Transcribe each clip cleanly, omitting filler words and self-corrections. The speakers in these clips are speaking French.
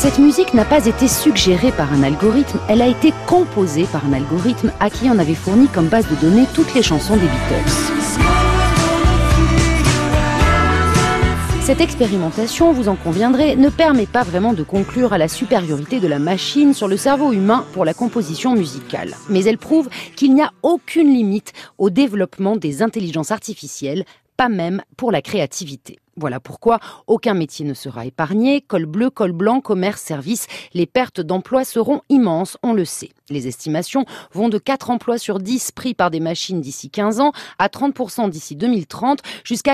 Cette musique n'a pas été suggérée par un algorithme, elle a été composée par un algorithme à qui on avait fourni comme base de données toutes les chansons des Beatles. Cette expérimentation, vous en conviendrez, ne permet pas vraiment de conclure à la supériorité de la machine sur le cerveau humain pour la composition musicale. Mais elle prouve qu'il n'y a aucune limite au développement des intelligences artificielles, pas même pour la créativité. Voilà pourquoi aucun métier ne sera épargné. Col bleu, col blanc, commerce, service, les pertes d'emplois seront immenses, on le sait. Les estimations vont de 4 emplois sur 10 pris par des machines d'ici 15 ans à 30% d'ici 2030, jusqu'à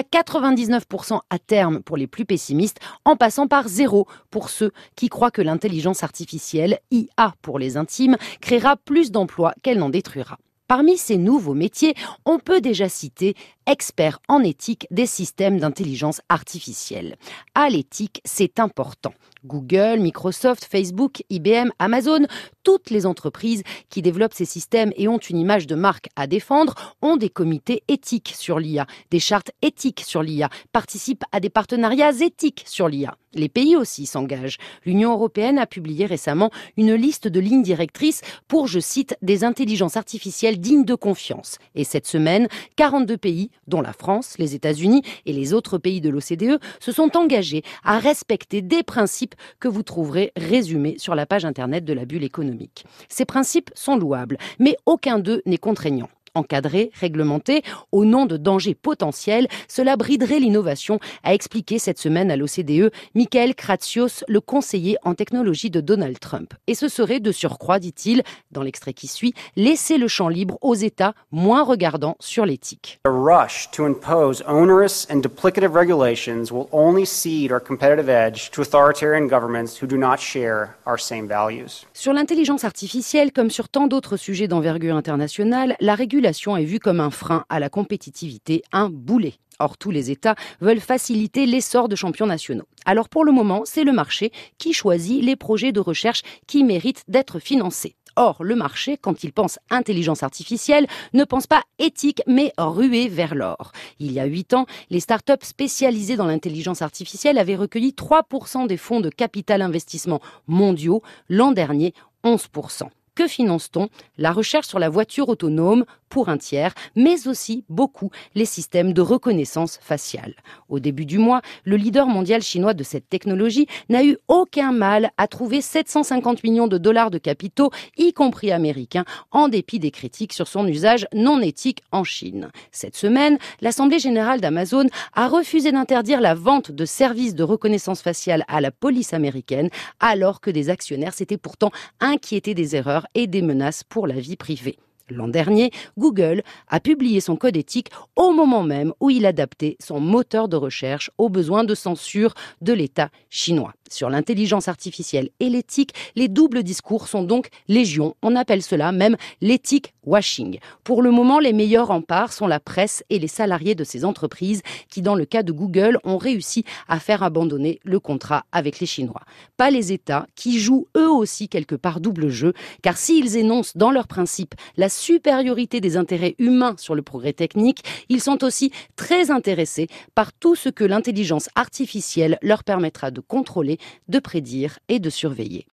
99% à terme pour les plus pessimistes, en passant par 0 pour ceux qui croient que l'intelligence artificielle, IA pour les intimes, créera plus d'emplois qu'elle n'en détruira. Parmi ces nouveaux métiers, on peut déjà citer expert en éthique des systèmes d'intelligence artificielle. À l'éthique, c'est important. Google, Microsoft, Facebook, IBM, Amazon, toutes les entreprises qui développent ces systèmes et ont une image de marque à défendre ont des comités éthiques sur l'IA, des chartes éthiques sur l'IA, participent à des partenariats éthiques sur l'IA. Les pays aussi s'engagent. L'Union européenne a publié récemment une liste de lignes directrices pour, je cite, des intelligences artificielles dignes de confiance. Et cette semaine, 42 pays, dont la France, les États-Unis et les autres pays de l'OCDE, se sont engagés à respecter des principes que vous trouverez résumés sur la page internet de la bulle économique. Ces principes sont louables, mais aucun d'eux n'est contraignant. Encadré, réglementé, au nom de dangers potentiels, cela briderait l'innovation, a expliqué cette semaine à l'OCDE Michael Kratsios, le conseiller en technologie de Donald Trump. Et ce serait de surcroît, dit-il, dans l'extrait qui suit, laisser le champ libre aux États moins regardants sur l'éthique. The rush to impose onerous and duplicative regulations will only cede our competitive edge to authoritarian governments who do not share our same values. Sur l'intelligence artificielle, comme sur tant d'autres sujets d'envergure internationale, la régulation est vue comme un frein à la compétitivité, un boulet. Or, tous les États veulent faciliter l'essor de champions nationaux. Alors pour le moment, c'est le marché qui choisit les projets de recherche qui méritent d'être financés. Or, le marché, quand il pense intelligence artificielle, ne pense pas éthique, mais ruée vers l'or. Il y a 8 ans, les startups spécialisées dans l'intelligence artificielle avaient recueilli 3% des fonds de capital investissement mondiaux. L'an dernier, 11%. Que finance-t-on ? La recherche sur la voiture autonome pour un tiers, mais aussi beaucoup les systèmes de reconnaissance faciale. Au début du mois, le leader mondial chinois de cette technologie n'a eu aucun mal à trouver 750 millions de dollars de capitaux, y compris américains, en dépit des critiques sur son usage non éthique en Chine. Cette semaine, l'Assemblée générale d'Amazon a refusé d'interdire la vente de services de reconnaissance faciale à la police américaine, alors que des actionnaires s'étaient pourtant inquiétés des erreurs et des menaces pour la vie privée. L'an dernier, Google a publié son code éthique au moment même où il adaptait son moteur de recherche aux besoins de censure de l'État chinois. Sur l'intelligence artificielle et l'éthique, les doubles discours sont donc légion. On appelle cela même l'éthique washing. Pour le moment, les meilleurs remparts sont la presse et les salariés de ces entreprises qui, dans le cas de Google, ont réussi à faire abandonner le contrat avec les Chinois. Pas les États qui jouent eux aussi quelque part double jeu, car s'ils énoncent dans leurs principes la supériorité des intérêts humains sur le progrès technique, ils sont aussi très intéressés par tout ce que l'intelligence artificielle leur permettra de contrôler, de prédire et de surveiller.